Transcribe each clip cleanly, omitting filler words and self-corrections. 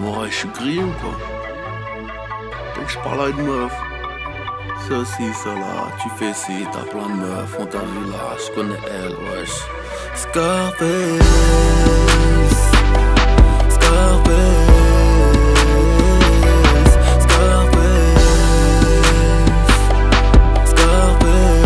Ouais, je suis grillé ou quoi? Dès que je parle à une meuf, ceci, cela, tu fais ci, t'as plein de meufs, on t'a vu là, je connais elle, wesh. Scarface, Scarface, Scarface, Scarface.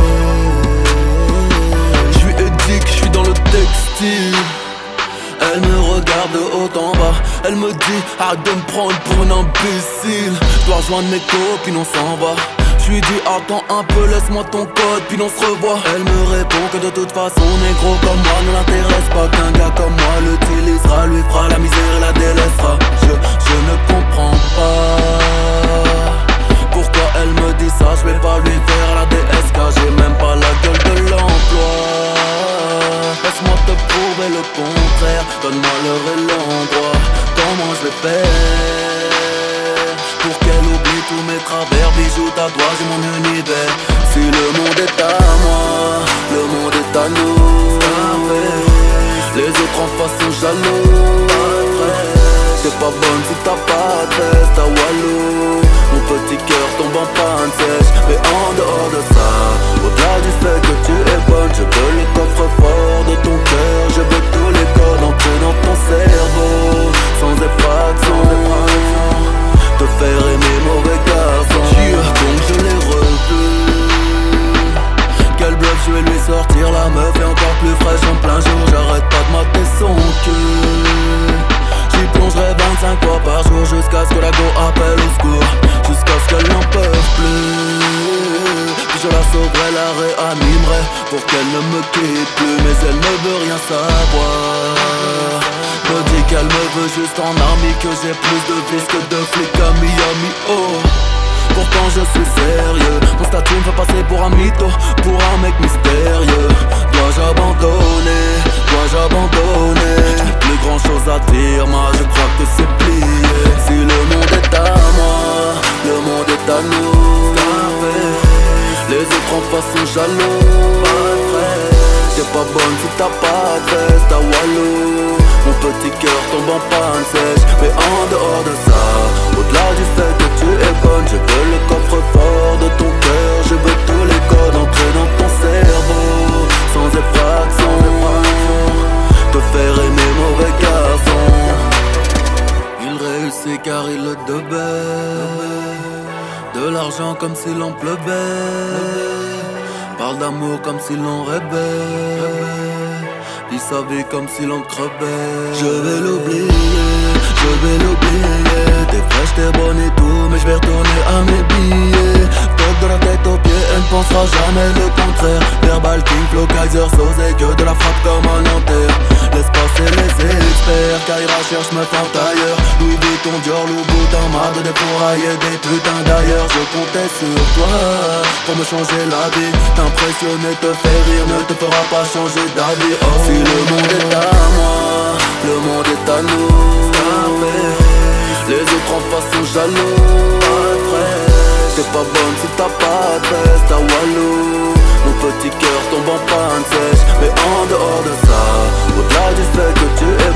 Je lui ai dit que je suis dans le textile. Elle me regarde de haut en bas. Elle me dit arrête de me prendre pour un imbécile. Je dois rejoindre mes copines, on s'en va. Je lui dis attends un peu, laisse-moi ton code, puis on se revoit. Elle me répond que de toute façon négro comme moi ne l'intéresse pas, qu'un gars comme moi l'utilisera, lui fera la misère et la délaissera. Je ne comprends pas pourquoi elle me dit ça. Je vais pas lui faire la DSK, j'ai même pas la gueule de l'emploi. Laisse-moi te prouver le contraire, donne-moi l'heure et l'endroit. Comment je vais faire pour qu'elle oublie tous mes travers, bijoux, tatouages et mon univers. Si le monde est à moi, le monde est à nous. Les autres en face sont jaloux. T'es pas bonne si t'as pas de veste, t'as Walou. Mon petit cœur tombe en panne sèche. Mais en dehors de ça, au-delà du fait que tu es bonne, je veux le coffre-fort de ton cœur. Je veux tous les codes entrer dans ton cerveau, sans effraction, te faire aimer mauvais garçon. Donc je l'ai revu. Quel bluff, je vais lui sortir la meuf est encore plus fraîche en plein jour. J'arrête pas de mater son cul. J'y plongerai 25 fois par jour jusqu'à ce que la go appelle au secours, jusqu'à ce qu'elle n'en peut plus. Puis je la sauverai, la réanimerai pour qu'elle ne me quitte plus. Mais elle ne veut rien savoir. Me dit qu'elle me veut juste en army, que j'ai plus de vis que de flics à Miami. Oh, pourtant je suis sérieux. Mon statut me fait passer pour un mytho, pour un mec mystérieux. Dois-je abandonner? Dois-je abandonner? Je n'ai plus grand chose à dire, moi je crois que c'est plié. Si le monde est à moi, le monde est à nous. Les autres en face sont jaloux. T'es pas bonne si t'as pas de veste, t'as Walou. Mon petit cœur tombe en panne sèche. Mais en dehors de ça, au-delà du fait que tu es bonne, je veux le coffre-fort de ton cœur. Je veux tous les codes entrer dans ton cerveau, sans effraction, te faire aimer mauvais garçon. Il réussit car il le devait. De l'argent comme s'il en pleuvait. Parle d'amour comme s'il en rêvait. Vit sa vie comme s'il en crevait. Je vais l'oublier, je vais l'oublier. T'es fraîche, t'es bonne et tout, mais je vais retourner à mes billets. Toque de la tête aux pieds, elle ne pensera jamais le contraire. Verbal King, Flow, Kaiser, Sosé, que de la frappe comme un Nanterre. Laisse passer les experts, Kaira cherche meuf en tailleur. Louis Vuitton, Dior, Louboutin, marre de défourailler des putains d'ailleurs. Je comptais sur toi pour me changer la vie. T'impressionner, te faire rire, ne te fera pas changer d'avis. Oh, si le monde est à moi, le monde est à nous. Les autres en face sont jaloux. T'es pas bonne si t'as pas de veste, t'as Walou. Mon petit cœur tombe en panne sèche. Mais en dehors de ça, au-delà du fait que tu es